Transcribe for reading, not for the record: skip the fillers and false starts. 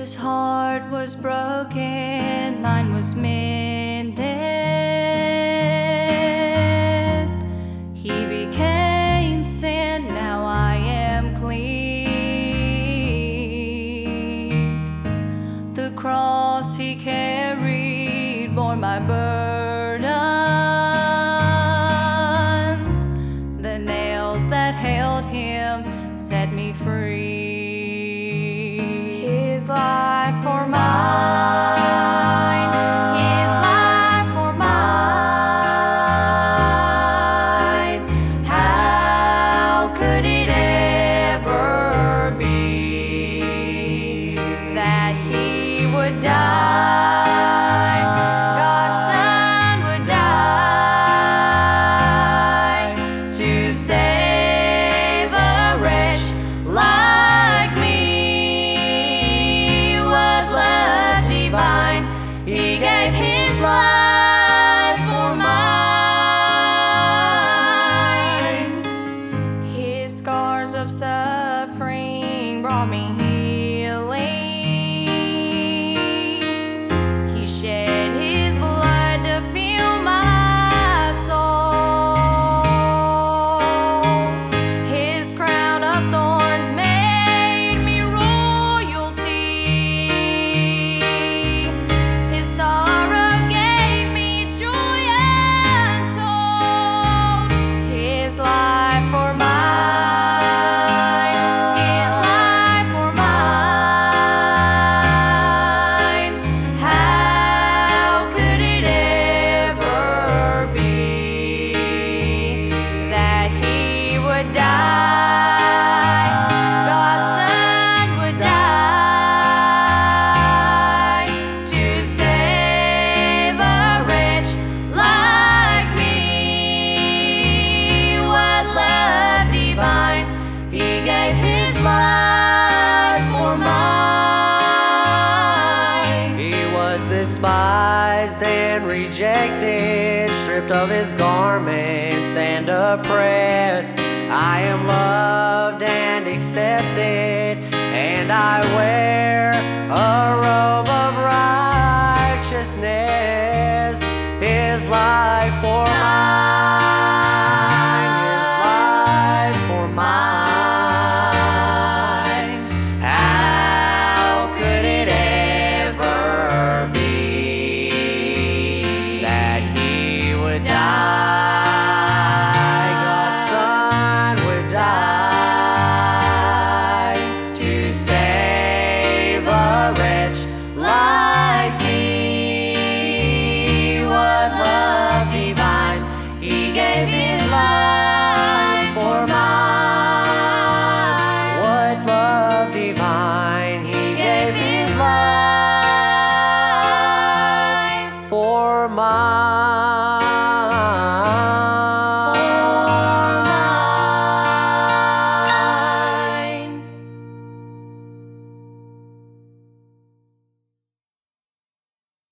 His heart was broken, mine was mended. He became sin, now I am clean. The cross he carried bore my burdens. The nails that held him set me free. His life for mine, His life for mine. How could it ever be that He would die, God's Son would die to save a wretch like me? What love divine, He gave His life for mine. His scars of suffering brought me healing. He shed His blood to fill my soul. His crown of thorns made me royalty. His sorrow gave me joy untold. His life for mine, His life for mine. How could it ever be that He would die, God's Son would die to save a wretch like me? What love divine, He gave His life for mine. He was despised and rejected, stripped of His garments and oppressed. I am loved and accepted, and I wear a robe of righteousness. His life for mine.